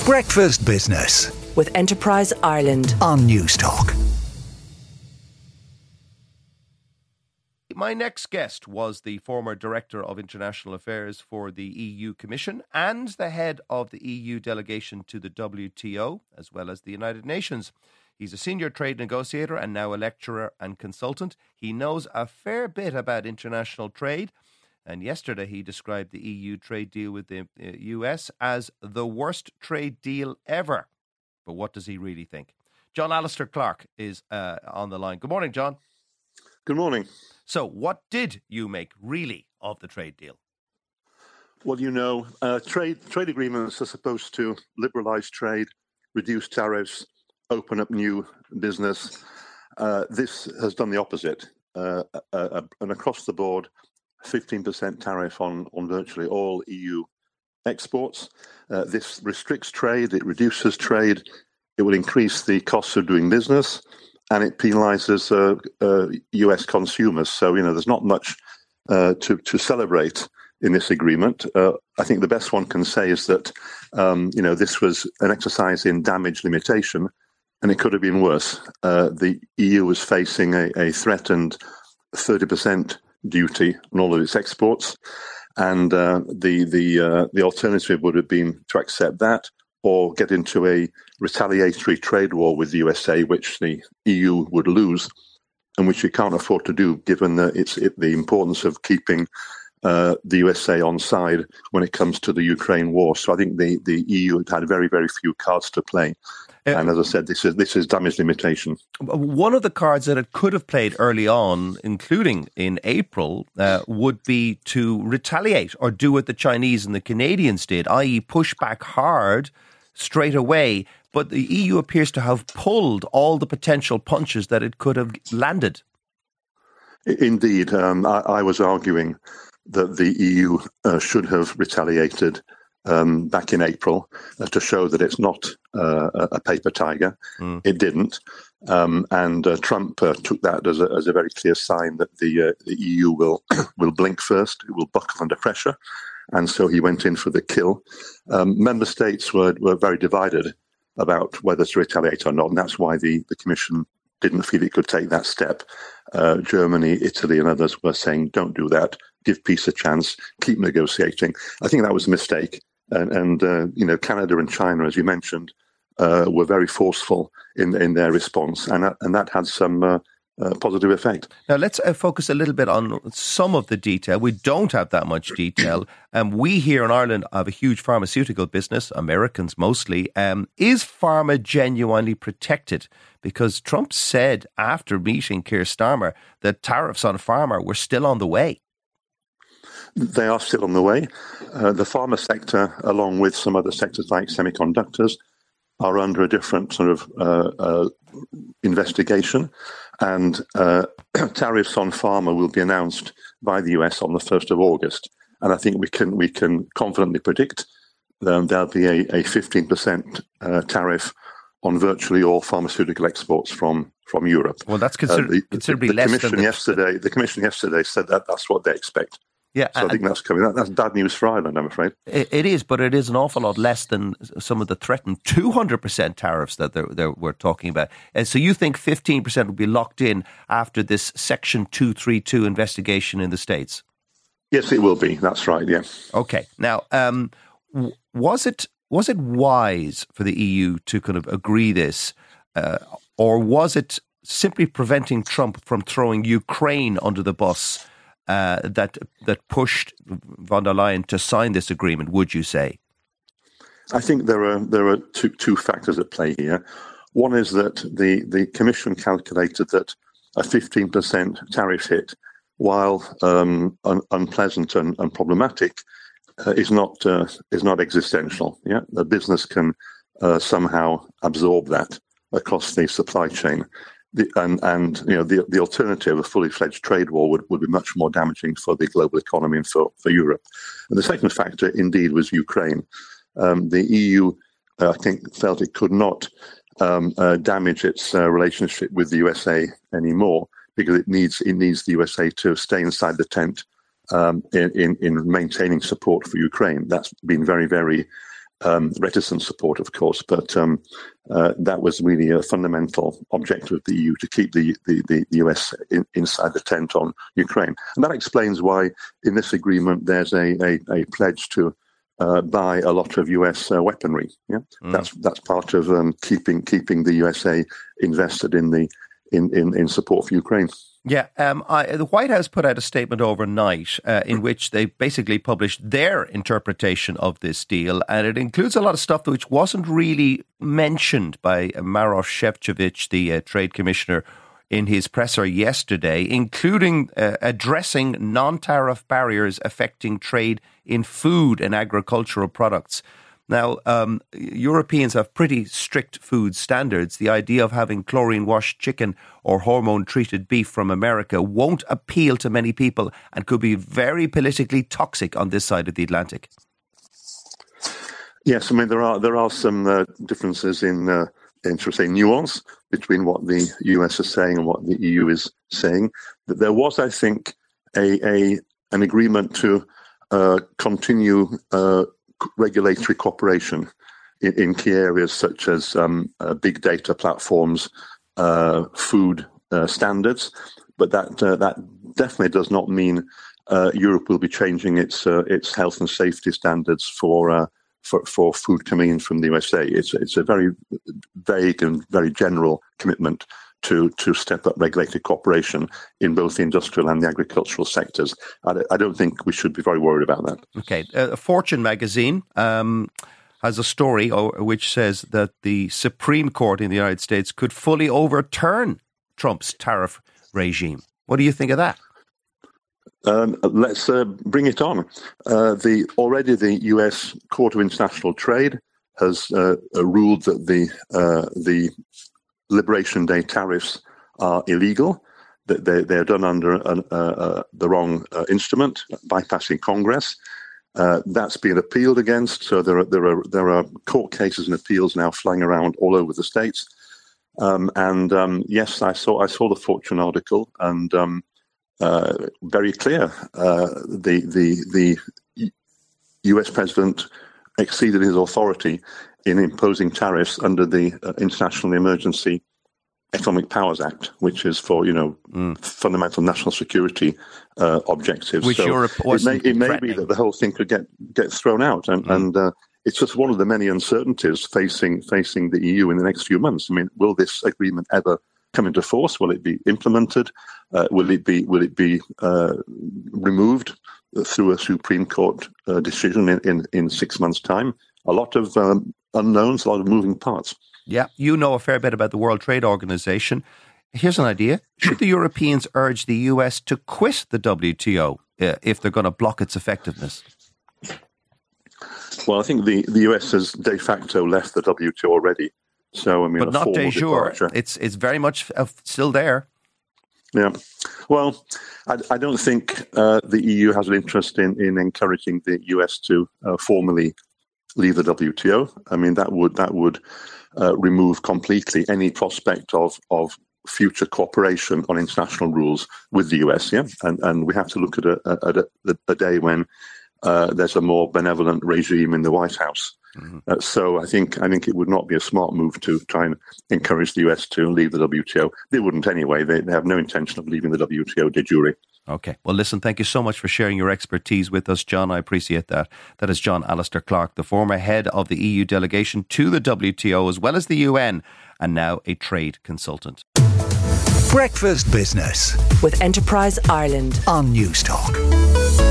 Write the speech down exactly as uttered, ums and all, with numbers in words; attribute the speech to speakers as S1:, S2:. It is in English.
S1: Breakfast Business
S2: with Enterprise Ireland
S1: on Newstalk.
S3: My next guest was the former Director of International Affairs for the E U Commission and the head of the E U delegation to the W T O, as well as the United Nations. He's a senior trade negotiator and now a lecturer and consultant. He knows a fair bit about international trade. And yesterday he described the E U trade deal with the U S as the worst trade deal ever. But what does he really think? John Alistair Clark is uh, on the line. Good morning, John.
S4: Good morning.
S3: So what did you make really of the trade deal?
S4: Well, you know, uh, trade trade agreements are supposed to liberalise trade, reduce tariffs, open up new business. Uh, this has done the opposite. Uh, uh, an across the board fifteen percent tariff on, on virtually all E U exports. Uh, this restricts trade, it reduces trade, it will increase the costs of doing business, and it penalises uh, uh, U S consumers. So, you know, there's not much uh, to, to celebrate in this agreement. Uh, I think the best one can say is that, um, you know, this was an exercise in damage limitation, and it could have been worse. Uh, the E U was facing a, a threatened thirty percent duty on all of its exports, and uh, the the uh, the alternative would have been to accept that or get into a retaliatory trade war with the U S A, which the E U would lose, and which you can't afford to do, given that it's it, the importance of keeping uh, the U S A on side when it comes to the Ukraine war. So I think the, the E U had very, very few cards to play. Uh, and as I said, this is this is damage limitation.
S3: One of the cards that it could have played early on, including in April, uh, would be to retaliate or do what the Chinese and the Canadians did, that is push back hard straight away. But the E U appears to have pulled all the potential punches that it could have landed.
S4: Indeed. Um, I, I was arguing that the E U uh, should have retaliated um, back in April uh, to show that it's not uh, a paper tiger. Mm. It didn't. Um, and uh, Trump uh, took that as a, as a very clear sign that the, uh, the E U will, will blink first, it will buckle under pressure. And so he went in for the kill. Um, member states were, were very divided about whether to retaliate or not, and that's why the, the Commission didn't feel it could take that step. Uh, Germany, Italy and others were saying, don't do that, give peace a chance, keep negotiating. I think that was a mistake. And, and uh, you know, Canada and China, as you mentioned, uh, were very forceful in, in their response, and that, and that had some uh, uh, positive effect.
S3: Now, let's uh, focus a little bit on some of the detail. We don't have that much detail. Um, we here in Ireland have a huge pharmaceutical business, Americans mostly. Um, is pharma genuinely protected? Because Trump said after meeting Keir Starmer that tariffs on pharma were still on the way.
S4: They are still on the way. Uh, the pharma sector, along with some other sectors like semiconductors, are under a different sort of uh, uh, investigation. And uh, tariffs on pharma will be announced by the U S on the first of August. And I think we can we can confidently predict um, there'll be a, a fifteen percent uh, tariff on virtually all pharmaceutical exports from, from Europe.
S3: Well, that's consider- uh, the,
S4: considerably
S3: the, the
S4: less
S3: commission
S4: than the, yesterday. The Commission yesterday said that that's what they expect.
S3: Yeah,
S4: so I think that's coming. That, that's bad news for Ireland, I'm afraid.
S3: It, it is, but it is an awful lot less than some of the threatened two hundred percent tariffs that they're, they're, we're talking about. And so you think fifteen percent will be locked in after this Section two thirty-two investigation in the States?
S4: Yes, it will be. That's right, yeah.
S3: Okay. Now, um, was it was it wise for the E U to kind of agree this, uh, or was it simply preventing Trump from throwing Ukraine under the bus Uh, that that pushed von der Leyen to sign this agreement, would you say?
S4: I think there are there are two two factors at play here. One is that the, the Commission calculated that a fifteen percent tariff hit, while um, un, unpleasant and, and problematic, uh, is not uh, is not existential. Yeah, the business can uh, somehow absorb that across the supply chain. The, and, and you know the the alternative, a fully fledged trade war, would, would be much more damaging for the global economy and for, for Europe. And the second factor, indeed, was Ukraine. Um, the E U, uh, I think, felt it could not um, uh, damage its uh, relationship with the U S A anymore because it needs it needs the U S A to stay inside the tent um, in, in in maintaining support for Ukraine. That's been very very um, reticent support, of course, but um, uh, that was really a fundamental objective of the E U, to keep the, the, the U S in, inside the tent on Ukraine. And that explains why in this agreement there's a, a, a pledge to uh, buy a lot of U S uh, weaponry. Yeah, mm. that's that's part of um, keeping keeping the U S A invested in the in, in, in support for Ukraine.
S3: Yeah, um, I, the White House put out a statement overnight uh, in which they basically published their interpretation of this deal, and it includes a lot of stuff which wasn't really mentioned by Maroš Šefčovič, the uh, trade commissioner, in his presser yesterday, including uh, addressing non-tariff barriers affecting trade in food and agricultural products. Now, um, Europeans have pretty strict food standards. The idea of having chlorine-washed chicken or hormone-treated beef from America won't appeal to many people and could be very politically toxic on this side of the Atlantic.
S4: Yes, I mean, there are there are some uh, differences in, uh, in, shall we say, nuance between what the U S is saying and what the E U is saying. That there was, I think, a, a an agreement to uh, continue uh, regulatory cooperation in, in key areas such as um, uh, big data platforms, uh, food uh, standards, but that uh, that definitely does not mean uh, Europe will be changing its uh, its health and safety standards for uh, for for food coming in from the U S A. It's it's a very vague and very general commitment to to step up regulatory cooperation in both the industrial and the agricultural sectors. I, I don't think we should be very worried about that.
S3: Okay. Uh, Fortune magazine um, has a story which says that the Supreme Court in the United States could fully overturn Trump's tariff regime. What do you think of that?
S4: Um, let's uh, bring it on. Uh, the already the U S Court of International Trade has uh, ruled that the uh, the Liberation Day tariffs are illegal, that they, they're done under an, uh, uh, the wrong uh, instrument, bypassing Congress. Uh, that's been appealed against, so there are, there are there are court cases and appeals now flying around all over the states. Um, and um, yes, I saw I saw the Fortune article, and um, uh, very clear. Uh, the the the U S president exceeded his authority in imposing tariffs under the uh, International Emergency Economic Powers Act, which is for, you know, mm. fundamental national security uh, objectives.
S3: Which
S4: so
S3: Europe wasn't
S4: it may, it may be that the whole thing could get, get thrown out. And, mm. and uh, it's just one of the many uncertainties facing facing the E U in the next few months. I mean, will this agreement ever come into force? Will it be implemented? Uh, will it be will it be uh, removed through a Supreme Court uh, decision in, in, in six months' time? A lot of um, unknowns, a lot of moving parts.
S3: Yeah, you know a fair bit about the World Trade Organization. Here's an idea. Should the Europeans urge the U S to quit the W T O uh, if they're going to block its effectiveness?
S4: Well, I think the, the U S has de facto left the W T O already. So, I mean,
S3: but not de jure. It's, it's very much uh, still there.
S4: Yeah. Well, I, I don't think uh, the E U has an interest in, in encouraging the U S to uh, formally leave the W T O. I mean, that would that would uh, remove completely any prospect of of future cooperation on international rules with the U S. Yeah, and and we have to look at a at a, a day when uh, there's a more benevolent regime in the White House. Mm-hmm. Uh, so I think I think it would not be a smart move to try and encourage the U S to leave the W T O. They wouldn't anyway. They, they have no intention of leaving the W T O de jure.
S3: Okay. Well, listen, thank you so much for sharing your expertise with us, John. I appreciate that. That is John Alistair Clark, the former head of the E U delegation to the W T O as well as the U N, and now a trade consultant.
S1: Breakfast Business
S2: with Enterprise Ireland
S1: on Newstalk.